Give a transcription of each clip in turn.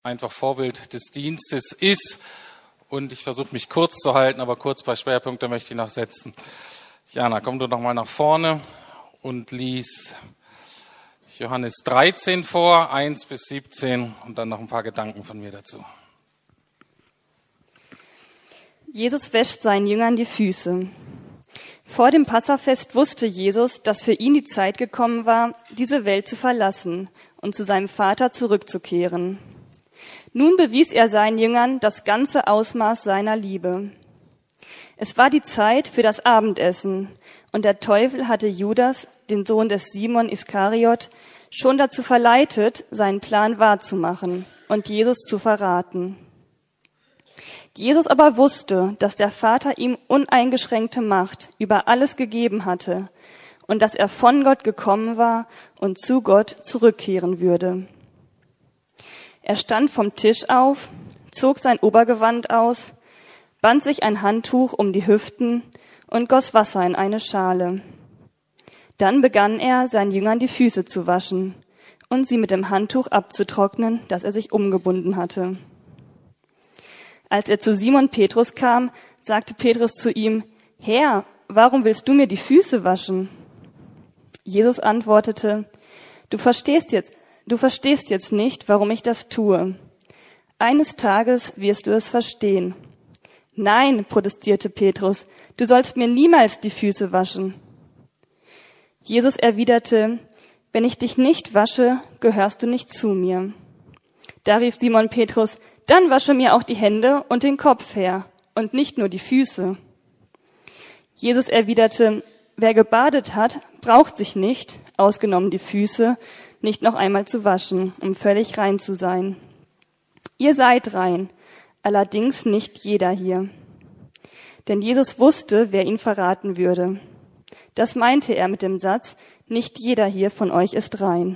einfach Vorbild des Dienstes ist. Und ich versuche mich kurz zu halten, aber kurz ein paar Schwerpunkte möchte ich noch setzen. Jana, komm du noch mal nach vorne und lies Johannes 13 vor, 1 bis 17 und dann noch ein paar Gedanken von mir dazu. Jesus wäscht seinen Jüngern die Füße. Vor dem Passafest wusste Jesus, dass für ihn die Zeit gekommen war, diese Welt zu verlassen und zu seinem Vater zurückzukehren. Nun bewies er seinen Jüngern das ganze Ausmaß seiner Liebe. Es war die Zeit für das Abendessen und der Teufel hatte Judas, den Sohn des Simon Iskariot, schon dazu verleitet, seinen Plan wahrzumachen und Jesus zu verraten. Jesus aber wusste, dass der Vater ihm uneingeschränkte Macht über alles gegeben hatte und dass er von Gott gekommen war und zu Gott zurückkehren würde. Er stand vom Tisch auf, zog sein Obergewand aus, band sich ein Handtuch um die Hüften und goss Wasser in eine Schale. Dann begann er, seinen Jüngern die Füße zu waschen und sie mit dem Handtuch abzutrocknen, das er sich umgebunden hatte. Als er zu Simon Petrus kam, sagte Petrus zu ihm: Herr, warum willst du mir die Füße waschen? Jesus antwortete: Du verstehst jetzt nicht, warum ich das tue. Eines Tages wirst du es verstehen. Nein, protestierte Petrus, du sollst mir niemals die Füße waschen. Jesus erwiderte: Wenn ich dich nicht wasche, gehörst du nicht zu mir. Da rief Simon Petrus: Dann wasche mir auch die Hände und den Kopf her und nicht nur die Füße. Jesus erwiderte: Wer gebadet hat, braucht sich nicht, ausgenommen die Füße, nicht noch einmal zu waschen, um völlig rein zu sein. Ihr seid rein, allerdings nicht jeder hier. Denn Jesus wusste, wer ihn verraten würde. Das meinte er mit dem Satz: Nicht jeder hier von euch ist rein.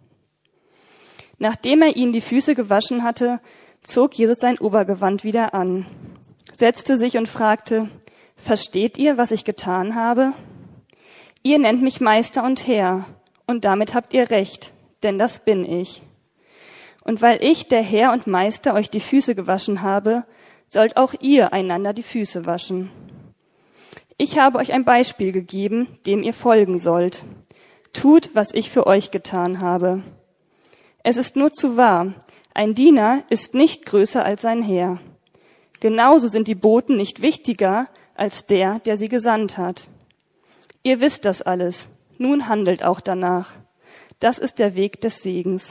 Nachdem er ihnen die Füße gewaschen hatte, zog Jesus sein Obergewand wieder an, setzte sich und fragte: Versteht ihr, was ich getan habe? Ihr nennt mich Meister und Herr, und damit habt ihr recht, denn das bin ich. Und weil ich, der Herr und Meister, euch die Füße gewaschen habe, sollt auch ihr einander die Füße waschen. Ich habe euch ein Beispiel gegeben, dem ihr folgen sollt. Tut, was ich für euch getan habe. Es ist nur zu wahr, ein Diener ist nicht größer als sein Herr. Genauso sind die Boten nicht wichtiger als der, der sie gesandt hat. Ihr wisst das alles, nun handelt auch danach. Das ist der Weg des Segens.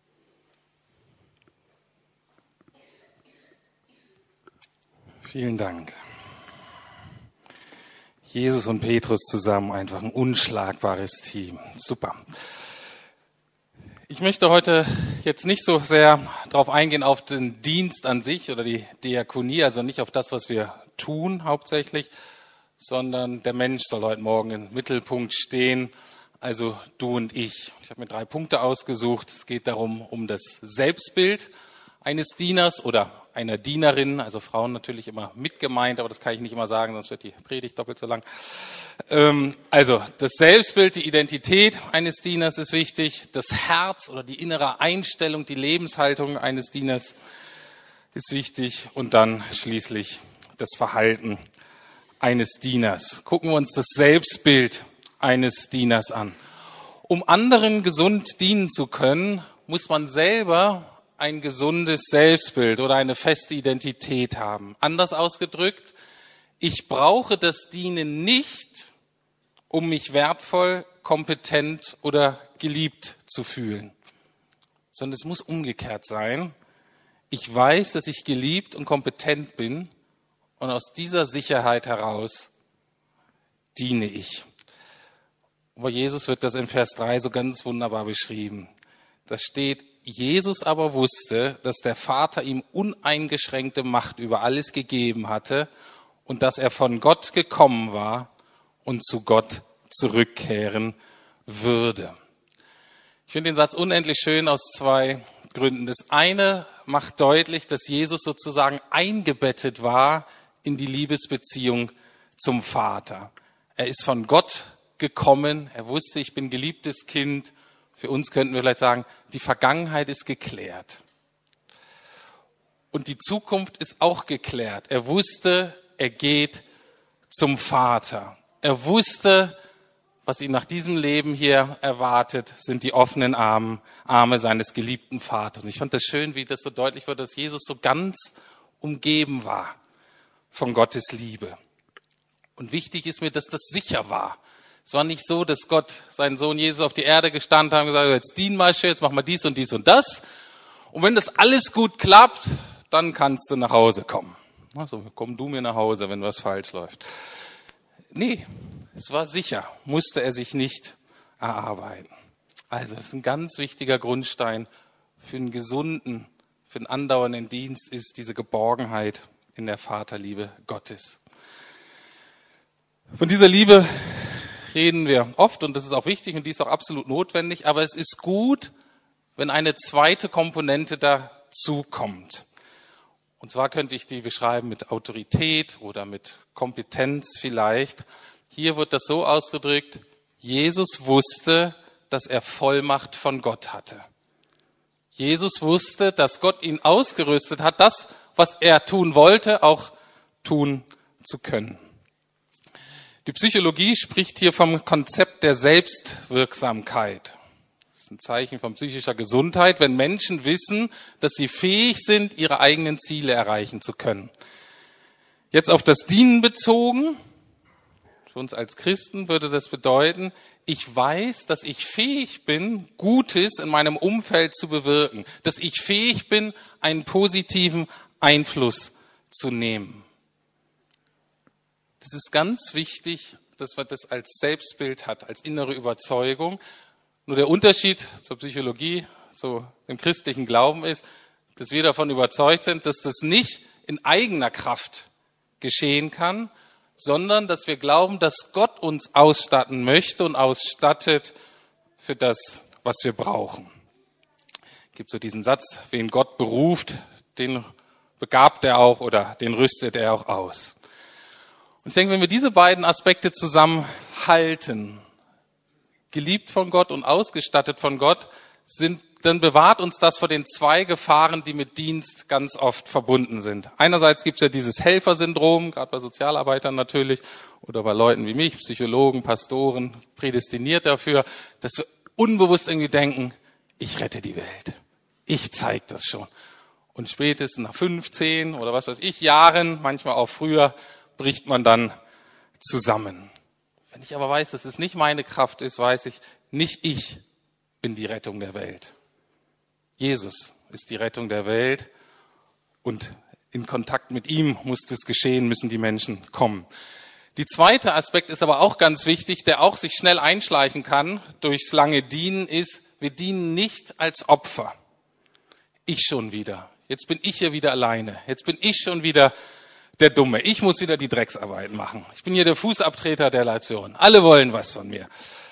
Vielen Dank. Jesus und Petrus zusammen, einfach ein unschlagbares Team. Super. Ich möchte heute jetzt nicht so sehr darauf eingehen auf den Dienst an sich oder die Diakonie, also nicht auf das, was wir tun hauptsächlich, sondern der Mensch soll heute Morgen im Mittelpunkt stehen, also du und ich. Ich habe mir 3 Punkte ausgesucht. Es geht darum, um das Selbstbild eines Dieners oder einer Dienerin, also Frauen natürlich immer mit gemeint, aber das kann ich nicht immer sagen, sonst wird die Predigt doppelt so lang. Also das Selbstbild, die Identität eines Dieners ist wichtig, das Herz oder die innere Einstellung, die Lebenshaltung eines Dieners ist wichtig und dann schließlich das Verhalten eines Dieners. Gucken wir uns das Selbstbild eines Dieners an. Um anderen gesund dienen zu können, muss man selber ein gesundes Selbstbild oder eine feste Identität haben. Anders ausgedrückt, ich brauche das Dienen nicht, um mich wertvoll, kompetent oder geliebt zu fühlen, sondern es muss umgekehrt sein. Ich weiß, dass ich geliebt und kompetent bin und aus dieser Sicherheit heraus diene ich. Bei Jesus wird das in Vers 3 so ganz wunderbar beschrieben. Da steht: Jesus aber wusste, dass der Vater ihm uneingeschränkte Macht über alles gegeben hatte und dass er von Gott gekommen war und zu Gott zurückkehren würde. Ich finde den Satz unendlich schön aus 2 Gründen. Das eine macht deutlich, dass Jesus sozusagen eingebettet war in die Liebesbeziehung zum Vater. Er ist von Gott gekommen, er wusste, ich bin geliebtes Kind. Für uns könnten wir vielleicht sagen, die Vergangenheit ist geklärt. Und die Zukunft ist auch geklärt. Er wusste, er geht zum Vater. Er wusste, was ihn nach diesem Leben hier erwartet, sind die offenen Arme seines geliebten Vaters. Und ich fand das schön, wie das so deutlich wird, dass Jesus so ganz umgeben war von Gottes Liebe. Und wichtig ist mir, dass das sicher war. Es war nicht so, dass Gott seinen Sohn Jesus auf die Erde gestanden hat und gesagt hat, jetzt dien mal schön, jetzt mach mal dies und dies und das. Und wenn das alles gut klappt, dann kannst du nach Hause kommen. Also komm du mir nach Hause, wenn was falsch läuft. Nee, es war sicher, musste er sich nicht erarbeiten. Also das ist ein ganz wichtiger Grundstein für einen gesunden, für einen andauernden Dienst, ist diese Geborgenheit in der Vaterliebe Gottes. Von dieser Liebe reden wir oft und das ist auch wichtig und die ist auch absolut notwendig, aber es ist gut, wenn eine zweite Komponente dazu kommt. Und zwar könnte ich die beschreiben mit Autorität oder mit Kompetenz vielleicht. Hier wird das so ausgedrückt, Jesus wusste, dass er Vollmacht von Gott hatte. Jesus wusste, dass Gott ihn ausgerüstet hat, das, was er tun wollte, auch tun zu können. Die Psychologie spricht hier vom Konzept der Selbstwirksamkeit. Das ist ein Zeichen von psychischer Gesundheit, wenn Menschen wissen, dass sie fähig sind, ihre eigenen Ziele erreichen zu können. Jetzt auf das Dienen bezogen, für uns als Christen würde das bedeuten, ich weiß, dass ich fähig bin, Gutes in meinem Umfeld zu bewirken, dass ich fähig bin, einen positiven Einfluss zu nehmen. Das ist ganz wichtig, dass man das als Selbstbild hat, als innere Überzeugung. Nur der Unterschied zur Psychologie, zu dem christlichen Glauben ist, dass wir davon überzeugt sind, dass das nicht in eigener Kraft geschehen kann, sondern dass wir glauben, dass Gott uns ausstatten möchte und ausstattet für das, was wir brauchen. Es gibt so diesen Satz, wen Gott beruft, den begabt er auch oder den rüstet er auch aus. Und ich denke, wenn wir diese beiden Aspekte zusammenhalten, geliebt von Gott und ausgestattet von Gott, dann bewahrt uns das vor den zwei Gefahren, die mit Dienst ganz oft verbunden sind. Einerseits gibt es ja dieses Helfersyndrom, gerade bei Sozialarbeitern natürlich, oder bei Leuten wie mich, Psychologen, Pastoren, prädestiniert dafür, dass wir unbewusst irgendwie denken, ich rette die Welt. Ich zeige das schon. Und spätestens nach 15 oder was weiß ich Jahren, manchmal auch früher, bricht man dann zusammen. Wenn ich aber weiß, dass es nicht meine Kraft ist, weiß ich, nicht ich bin die Rettung der Welt. Jesus ist die Rettung der Welt und in Kontakt mit ihm muss das geschehen, müssen die Menschen kommen. Der zweite Aspekt ist aber auch ganz wichtig, der auch sich schnell einschleichen kann durchs lange Dienen, ist, wir dienen nicht als Opfer. Ich schon wieder. Jetzt bin ich hier wieder alleine. Jetzt bin ich schon wieder der Dumme. Ich muss wieder die Drecksarbeit machen. Ich bin hier der Fußabtreter der Nation. Alle wollen was von mir.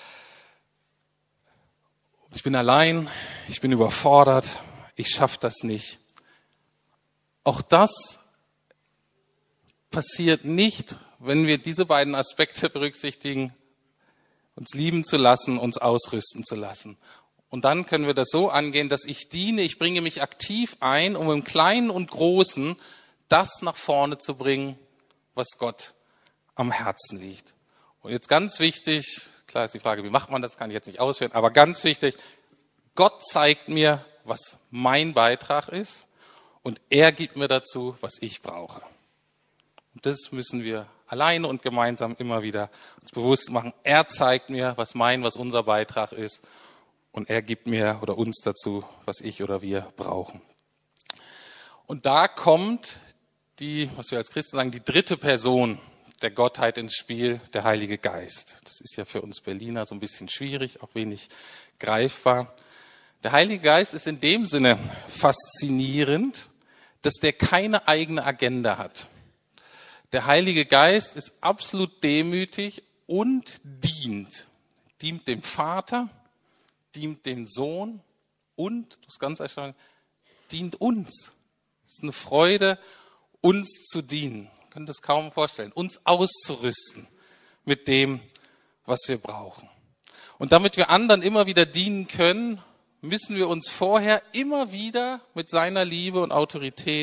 Ich bin allein, ich bin überfordert, ich schaffe das nicht. Auch das passiert nicht, wenn wir diese beiden Aspekte berücksichtigen, uns lieben zu lassen, uns ausrüsten zu lassen. Und dann können wir das so angehen, dass ich diene, ich bringe mich aktiv ein, um im Kleinen und Großen das nach vorne zu bringen, was Gott am Herzen liegt. Und jetzt ganz wichtig, klar ist die Frage, wie macht man das, kann ich jetzt nicht ausführen, aber ganz wichtig, Gott zeigt mir, was mein Beitrag ist und er gibt mir dazu, was ich brauche. Und das müssen wir alleine und gemeinsam immer wieder uns bewusst machen. Er zeigt mir, was unser Beitrag ist und er gibt mir oder uns dazu, was ich oder wir brauchen. Und da kommt was wir als Christen sagen, die dritte Person der Gottheit ins Spiel, der Heilige Geist. Das ist ja für uns Berliner so ein bisschen schwierig, auch wenig greifbar. Der Heilige Geist ist in dem Sinne faszinierend, dass der keine eigene Agenda hat. Der Heilige Geist ist absolut demütig und dient. Dient dem Vater, dient dem Sohn und, das ist ganz erstaunlich, dient uns. Es ist eine Freude, uns zu dienen. Ihr könnt es kaum vorstellen. Uns auszurüsten mit dem, was wir brauchen. Und damit wir anderen immer wieder dienen können, müssen wir uns vorher immer wieder mit seiner Liebe und Autorität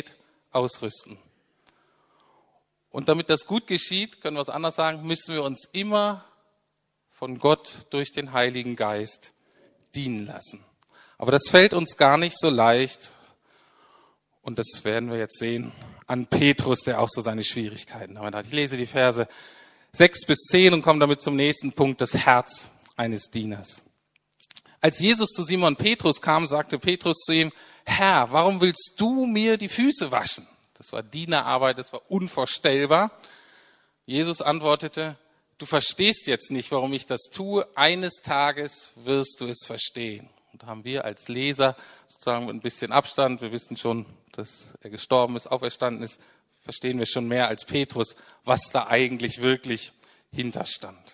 ausrüsten. Und damit das gut geschieht, können wir es anders sagen, müssen wir uns immer von Gott durch den Heiligen Geist dienen lassen. Aber das fällt uns gar nicht so leicht. Und das werden wir jetzt sehen an Petrus, der auch so seine Schwierigkeiten hat. Ich lese die Verse 6 bis 10 und komme damit zum nächsten Punkt, das Herz eines Dieners. Als Jesus zu Simon Petrus kam, sagte Petrus zu ihm, Herr, warum willst du mir die Füße waschen? Das war Dienerarbeit, das war unvorstellbar. Jesus antwortete, du verstehst jetzt nicht, warum ich das tue. Eines Tages wirst du es verstehen. Und da haben wir als Leser sozusagen mit ein bisschen Abstand, wir wissen schon, dass er gestorben ist, auferstanden ist, verstehen wir schon mehr als Petrus, was da eigentlich wirklich hinterstand.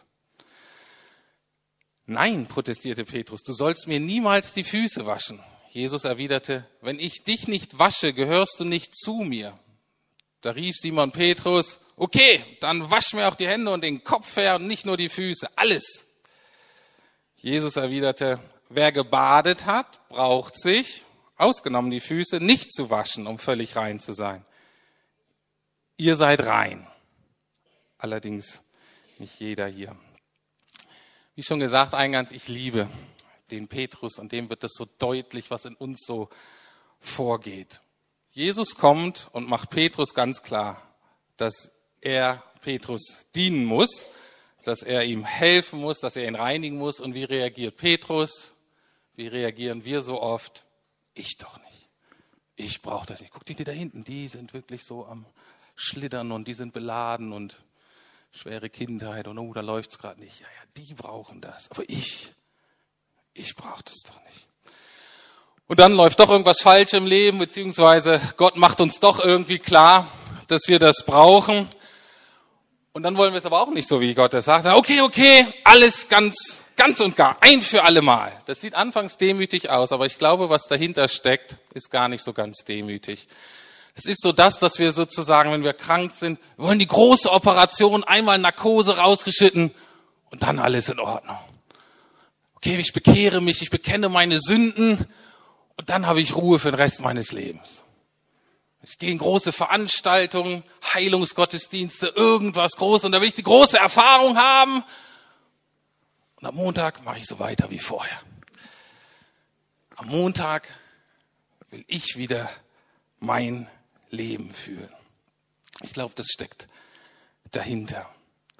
Nein, protestierte Petrus, du sollst mir niemals die Füße waschen. Jesus erwiderte, wenn ich dich nicht wasche, gehörst du nicht zu mir. Da rief Simon Petrus, okay, dann wasch mir auch die Hände und den Kopf her und nicht nur die Füße, alles. Jesus erwiderte, wer gebadet hat, braucht sich, ausgenommen die Füße, nicht zu waschen, um völlig rein zu sein. Ihr seid rein. Allerdings nicht jeder hier. Wie schon gesagt eingangs, ich liebe den Petrus, an dem wird das so deutlich, was in uns so vorgeht. Jesus kommt und macht Petrus ganz klar, dass er Petrus dienen muss, dass er ihm helfen muss, dass er ihn reinigen muss. Und wie reagiert Petrus? Wie reagieren wir so oft? Ich doch nicht. Ich brauche das nicht. Guck die da hinten, die sind wirklich so am Schlittern und die sind beladen und schwere Kindheit und da läuft's gerade nicht. Ja, die brauchen das. Aber ich brauche das doch nicht. Und dann läuft doch irgendwas falsch im Leben, beziehungsweise Gott macht uns doch irgendwie klar, dass wir das brauchen. Und dann wollen wir es aber auch nicht so, wie Gott das sagt. Okay, alles ganz und gar, ein für alle Mal. Das sieht anfangs demütig aus, aber ich glaube, was dahinter steckt, ist gar nicht so ganz demütig. Es ist so dass wir sozusagen, wenn wir krank sind, wir wollen die große Operation, einmal Narkose rausgeschnitten und dann alles in Ordnung. Okay, ich bekehre mich, ich bekenne meine Sünden und dann habe ich Ruhe für den Rest meines Lebens. Ich gehe in große Veranstaltungen, Heilungsgottesdienste, irgendwas Großes und da will ich die große Erfahrung haben. Und am Montag mache ich so weiter wie vorher. Am Montag will ich wieder mein Leben führen. Ich glaube, das steckt dahinter.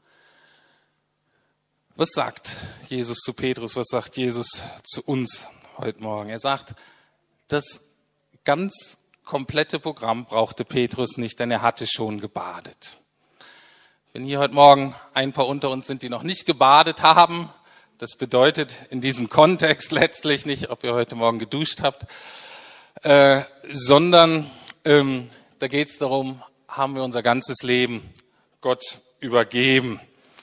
Was sagt Jesus zu Petrus? Was sagt Jesus zu uns heute Morgen? Er sagt, das ganz komplette Programm brauchte Petrus nicht, denn er hatte schon gebadet. Wenn hier heute Morgen ein paar unter uns sind, die noch nicht gebadet haben, das bedeutet in diesem Kontext letztlich nicht, ob ihr heute Morgen geduscht habt, sondern da geht es darum, haben wir unser ganzes Leben Gott übergeben,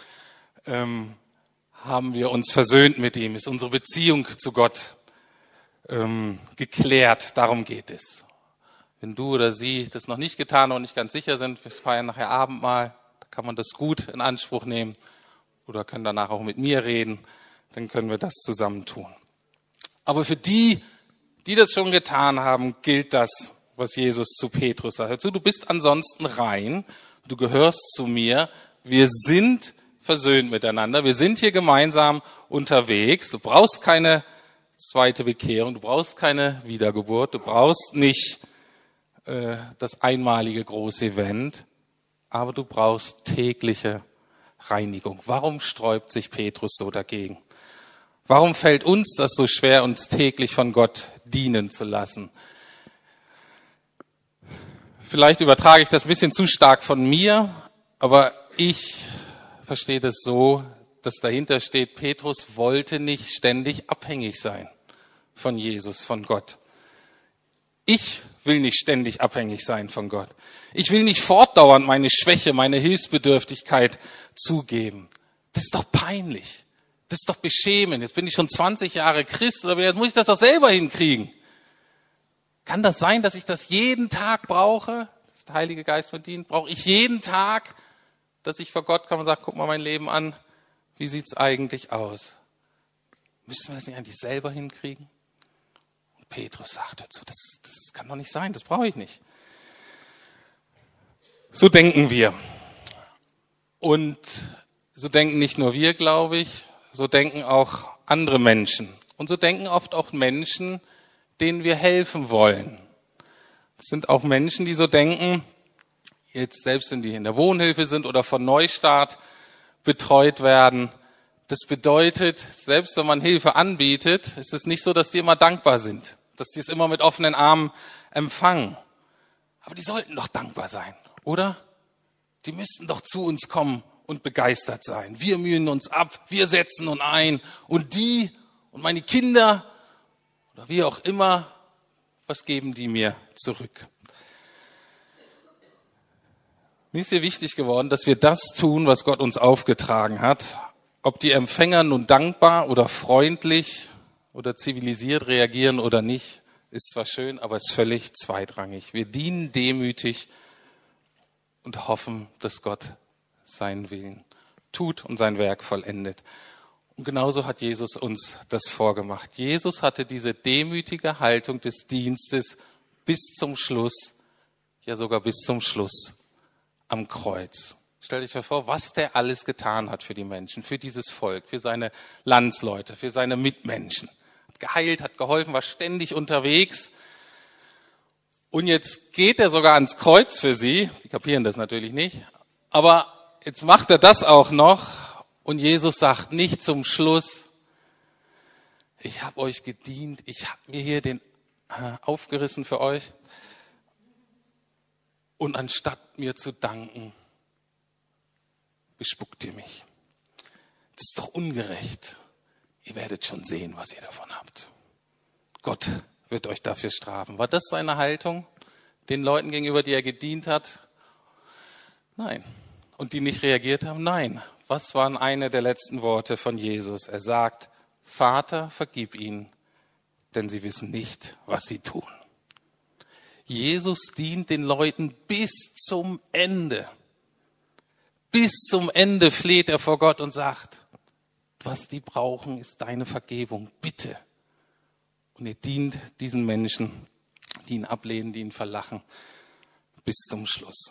haben wir uns versöhnt mit ihm, ist unsere Beziehung zu Gott geklärt, darum geht es. Wenn du oder sie das noch nicht getan und nicht ganz sicher sind, wir feiern nachher Abendmahl, da kann man das gut in Anspruch nehmen oder können danach auch mit mir reden, dann können wir das zusammen tun. Aber für die das schon getan haben, gilt das, was Jesus zu Petrus sagt. Hör zu, du bist ansonsten rein, du gehörst zu mir, wir sind versöhnt miteinander, wir sind hier gemeinsam unterwegs, du brauchst keine zweite Bekehrung, du brauchst keine Wiedergeburt, du brauchst nicht das einmalige große Event, aber du brauchst tägliche Reinigung. Warum sträubt sich Petrus so dagegen? Warum fällt uns das so schwer, uns täglich von Gott dienen zu lassen? Vielleicht übertrage ich das ein bisschen zu stark von mir, aber ich verstehe das so, dass dahinter steht, Petrus wollte nicht ständig abhängig sein von Jesus, von Gott. Ich will nicht ständig abhängig sein von Gott. Ich will nicht fortdauernd meine Schwäche, meine Hilfsbedürftigkeit zugeben. Das ist doch peinlich. Das ist doch beschämend. Jetzt bin ich schon 20 Jahre Christ oder jetzt muss ich das doch selber hinkriegen. Kann das sein, dass ich das jeden Tag brauche? Dass der Heilige Geist mir dient? Brauche ich jeden Tag, dass ich vor Gott komme und sage, guck mal mein Leben an. Wie sieht's eigentlich aus? Müssen wir das nicht eigentlich selber hinkriegen? Und Petrus sagt dazu, das kann doch nicht sein, das brauche ich nicht. So denken wir. Und so denken nicht nur wir, glaube ich, so denken auch andere Menschen. Und so denken oft auch Menschen, denen wir helfen wollen. Es sind auch Menschen, die so denken, jetzt selbst wenn die in der Wohnhilfe sind oder von Neustart betreut werden. Das bedeutet, selbst wenn man Hilfe anbietet, ist es nicht so, dass die immer dankbar sind, dass die es immer mit offenen Armen empfangen. Aber die sollten doch dankbar sein, oder? Die müssten doch zu uns kommen und begeistert sein. Wir mühen uns ab, wir setzen uns ein und die und meine Kinder oder wie auch immer, was geben die mir zurück? Mir ist hier wichtig geworden, dass wir das tun, was Gott uns aufgetragen hat. Ob die Empfänger nun dankbar oder freundlich oder zivilisiert reagieren oder nicht, ist zwar schön, aber ist völlig zweitrangig. Wir dienen demütig und hoffen, dass Gott seinen Willen tut und sein Werk vollendet. Und genauso hat Jesus uns das vorgemacht. Jesus hatte diese demütige Haltung des Dienstes bis zum Schluss, ja sogar bis zum Schluss am Kreuz. Stell dich vor, was der alles getan hat für die Menschen, für dieses Volk, für seine Landsleute, für seine Mitmenschen. Hat geheilt, hat geholfen, war ständig unterwegs. Und jetzt geht er sogar ans Kreuz für sie. Die kapieren das natürlich nicht. Aber jetzt macht er das auch noch. Und Jesus sagt nicht zum Schluss, ich habe euch gedient, ich habe mir hier den aufgerissen für euch. Und anstatt mir zu danken, bespuckt ihr mich. Das ist doch ungerecht. Ihr werdet schon sehen, was ihr davon habt. Gott wird euch dafür strafen. War das seine Haltung den Leuten gegenüber, die er gedient hat? Nein. Und die nicht reagiert haben? Nein. Was waren eine der letzten Worte von Jesus? Er sagt, Vater, vergib ihnen, denn sie wissen nicht, was sie tun. Jesus dient den Leuten bis zum Ende. Bis zum Ende fleht er vor Gott und sagt, was die brauchen, ist deine Vergebung, bitte. Und er dient diesen Menschen, die ihn ablehnen, die ihn verlachen, bis zum Schluss.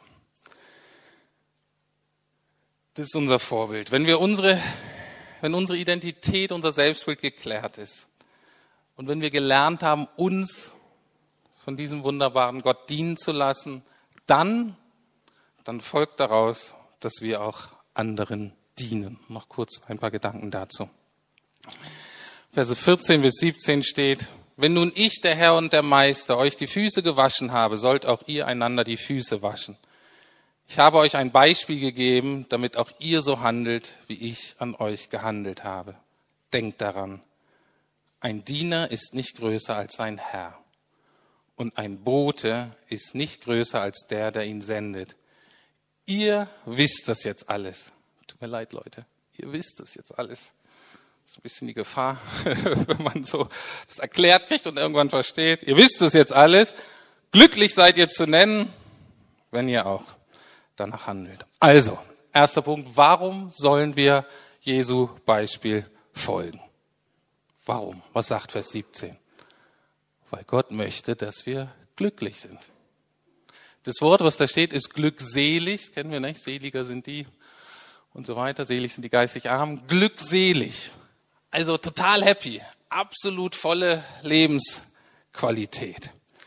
Das ist unser Vorbild. Wenn unsere Identität, unser Selbstbild geklärt ist und wenn wir gelernt haben, uns von diesem wunderbaren Gott dienen zu lassen, dann folgt daraus, dass wir auch anderen dienen. Noch kurz ein paar Gedanken dazu. Verse 14 bis 17 steht, wenn nun ich, der Herr und der Meister, euch die Füße gewaschen habe, sollt auch ihr einander die Füße waschen. Ich habe euch ein Beispiel gegeben, damit auch ihr so handelt, wie ich an euch gehandelt habe. Denkt daran, ein Diener ist nicht größer als sein Herr. Und ein Bote ist nicht größer als der ihn sendet. Ihr wisst das jetzt alles. Tut mir leid, Leute. Ihr wisst das jetzt alles. Das ist ein bisschen die Gefahr, wenn man so das erklärt kriegt und irgendwann versteht. Ihr wisst das jetzt alles. Glücklich seid ihr zu nennen, wenn ihr auch danach handelt. Also, erster Punkt. Warum sollen wir Jesu Beispiel folgen? Warum? Was sagt Vers 17? Weil Gott möchte, dass wir glücklich sind. Das Wort, was da steht, ist glückselig. Das kennen wir nicht. Seliger sind die und so weiter. Selig sind die geistig Armen. Glückselig. Also total happy. Absolut volle Lebensqualität.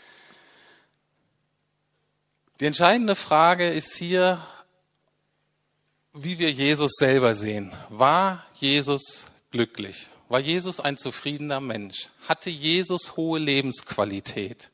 Die entscheidende Frage ist hier, wie wir Jesus selber sehen. War Jesus glücklich? War Jesus ein zufriedener Mensch? Hatte Jesus hohe Lebensqualität?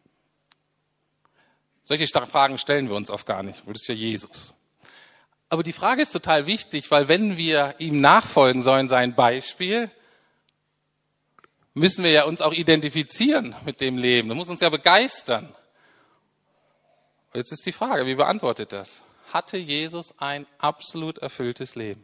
Solche Fragen stellen wir uns oft gar nicht, weil das ist ja Jesus. Aber die Frage ist total wichtig, weil wenn wir ihm nachfolgen sollen, sein Beispiel, müssen wir ja uns auch identifizieren mit dem Leben. Das muss uns ja begeistern. Und jetzt ist die Frage, wie beantwortet das? Hatte Jesus ein absolut erfülltes Leben?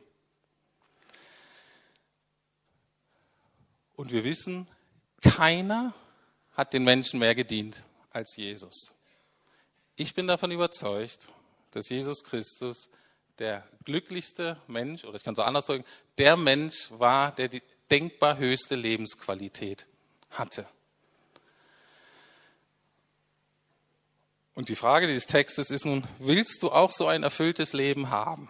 Und wir wissen, keiner hat den Menschen mehr gedient als Jesus. Ich bin davon überzeugt, dass Jesus Christus der glücklichste Mensch, oder ich kann es auch anders sagen, der Mensch war, der die denkbar höchste Lebensqualität hatte. Und die Frage dieses Textes ist nun, willst du auch so ein erfülltes Leben haben?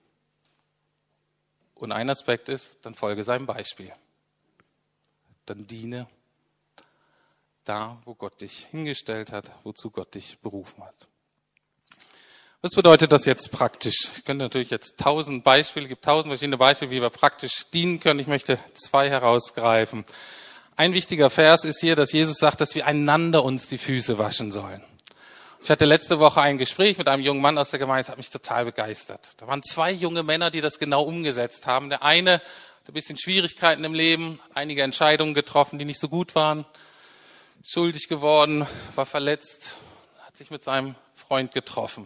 Und ein Aspekt ist, dann folge seinem Beispiel. Dann diene da, wo Gott dich hingestellt hat, wozu Gott dich berufen hat. Was bedeutet das jetzt praktisch? Ich könnte natürlich jetzt 1000 verschiedene Beispiele, wie wir praktisch dienen können. Ich möchte 2 herausgreifen. Ein wichtiger Vers ist hier, dass Jesus sagt, dass wir einander uns die Füße waschen sollen. Ich hatte letzte Woche ein Gespräch mit einem jungen Mann aus der Gemeinde, das hat mich total begeistert. Da waren 2 junge Männer, die das genau umgesetzt haben. Der eine hatte ein bisschen Schwierigkeiten im Leben, einige Entscheidungen getroffen, die nicht so gut waren, schuldig geworden, war verletzt, hat sich mit seinem Freund getroffen.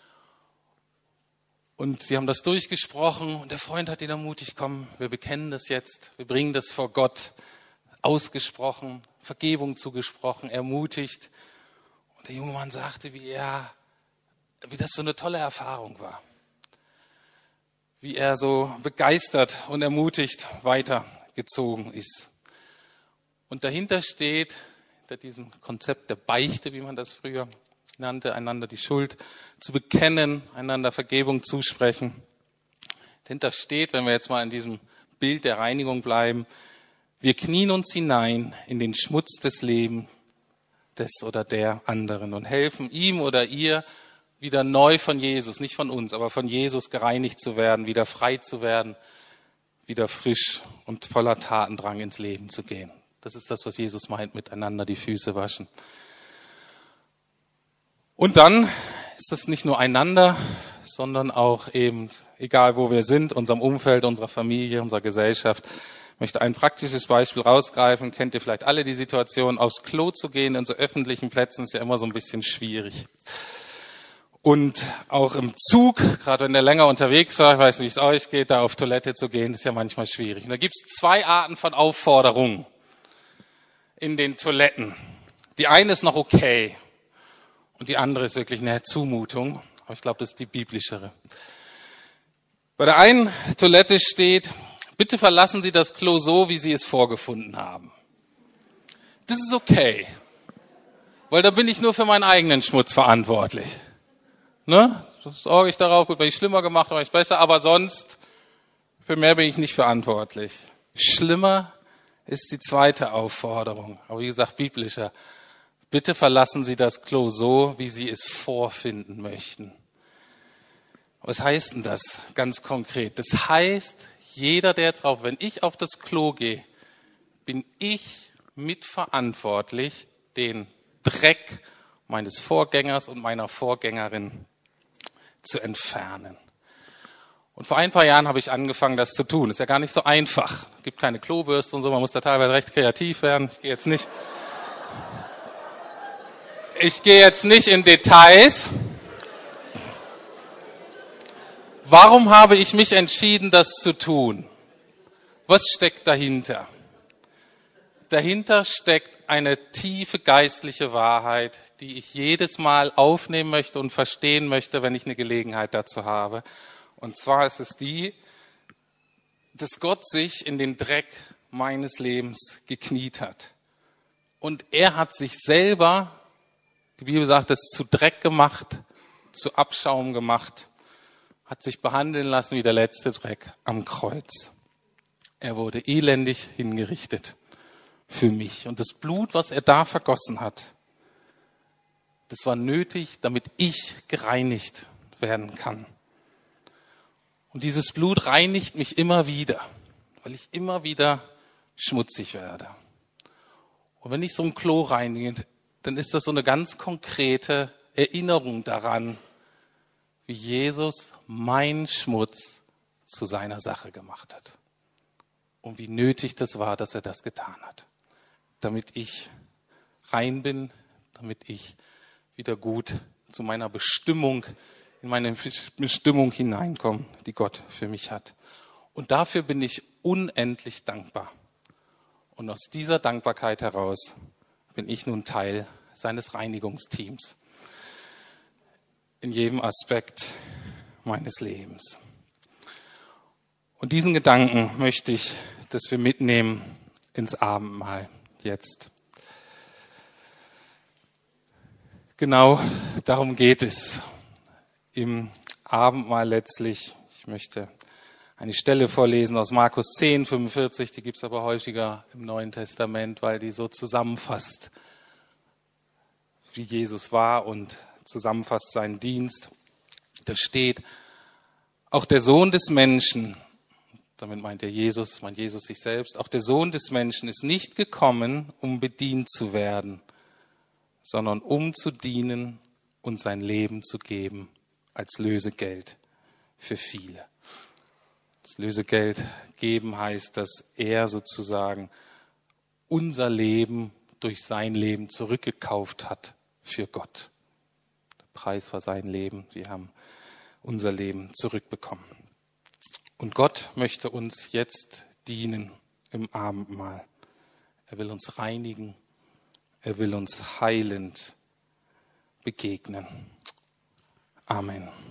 Und sie haben das durchgesprochen und der Freund hat ihn ermutigt, komm, wir bekennen das jetzt, wir bringen das vor Gott, ausgesprochen, Vergebung zugesprochen, ermutigt. Und der junge Mann sagte, wie das so eine tolle Erfahrung war. Wie er so begeistert und ermutigt weitergezogen ist. Und dahinter steht, hinter diesem Konzept der Beichte, wie man das früher nannte, einander die Schuld zu bekennen, einander Vergebung zusprechen. Dahinter steht, wenn wir jetzt mal in diesem Bild der Reinigung bleiben, wir knien uns hinein in den Schmutz des Lebens des oder der anderen und helfen ihm oder ihr wieder neu von Jesus, nicht von uns, aber von Jesus gereinigt zu werden, wieder frei zu werden, wieder frisch und voller Tatendrang ins Leben zu gehen. Das ist das, was Jesus meint, miteinander die Füße waschen. Und dann ist es nicht nur einander, sondern auch eben, egal wo wir sind, unserem Umfeld, unserer Familie, unserer Gesellschaft. Ich möchte ein praktisches Beispiel rausgreifen. Kennt ihr vielleicht alle die Situation, aufs Klo zu gehen in so öffentlichen Plätzen, ist ja immer so ein bisschen schwierig. Und auch im Zug, gerade wenn der länger unterwegs war, ich weiß nicht, wie es euch geht, da auf Toilette zu gehen, ist ja manchmal schwierig. Und da gibt es 2 Arten von Aufforderungen in den Toiletten. Die eine ist noch okay. Und die andere ist wirklich eine Zumutung. Aber ich glaube, das ist die biblischere. Bei der einen Toilette steht, bitte verlassen Sie das Klo so, wie Sie es vorgefunden haben. Das ist okay. Weil da bin ich nur für meinen eigenen Schmutz verantwortlich. Ne? Das sorge ich darauf. Gut, wenn ich schlimmer gemacht habe, mache ich besser. Aber sonst, für mehr bin ich nicht verantwortlich. Schlimmer ist die zweite Aufforderung. Aber wie gesagt, biblischer. Bitte verlassen Sie das Klo so, wie Sie es vorfinden möchten. Was heißt denn das ganz konkret? Das heißt, jeder, der jetzt wenn ich auf das Klo gehe, bin ich mitverantwortlich, den Dreck meines Vorgängers und meiner Vorgängerin zu entfernen. Und vor ein paar Jahren habe ich angefangen, das zu tun. Ist ja gar nicht so einfach. Es gibt keine Klobürste und so, man muss da teilweise recht kreativ werden. Ich gehe jetzt nicht in Details. Warum habe ich mich entschieden, das zu tun? Was steckt dahinter? Dahinter steckt eine tiefe geistliche Wahrheit, die ich jedes Mal aufnehmen möchte und verstehen möchte, wenn ich eine Gelegenheit dazu habe. Und zwar ist es die, dass Gott sich in den Dreck meines Lebens gekniet hat. Und er hat sich selber, die Bibel sagt, es zu Dreck gemacht, zu Abschaum gemacht, hat sich behandeln lassen wie der letzte Dreck am Kreuz. Er wurde elendig hingerichtet für mich. Und das Blut, was er da vergossen hat, das war nötig, damit ich gereinigt werden kann. Und dieses Blut reinigt mich immer wieder, weil ich immer wieder schmutzig werde. Und wenn ich so ein Klo reinige, dann ist das so eine ganz konkrete Erinnerung daran, wie Jesus meinen Schmutz zu seiner Sache gemacht hat. Und wie nötig das war, dass er das getan hat. Damit ich rein bin, damit ich wieder gut zu meiner Bestimmung, in meine Bestimmung hineinkomme, die Gott für mich hat. Und dafür bin ich unendlich dankbar. Und aus dieser Dankbarkeit heraus bin ich nun Teil seines Reinigungsteams. In jedem Aspekt meines Lebens. Und diesen Gedanken möchte ich, dass wir mitnehmen ins Abendmahl jetzt. Genau darum geht es im Abendmahl letztlich. Ich möchte eine Stelle vorlesen aus Markus 10, 45, die gibt es aber häufiger im Neuen Testament, weil die so zusammenfasst, wie Jesus war und zusammenfasst seinen Dienst. Da steht, auch der Sohn des Menschen, damit meint Jesus sich selbst, auch der Sohn des Menschen ist nicht gekommen, um bedient zu werden, sondern um zu dienen und sein Leben zu geben als Lösegeld für viele. Das Lösegeld geben heißt, dass er sozusagen unser Leben durch sein Leben zurückgekauft hat für Gott. Der Preis war sein Leben, wir haben unser Leben zurückbekommen. Und Gott möchte uns jetzt dienen im Abendmahl. Er will uns reinigen, er will uns heilend begegnen. Amen.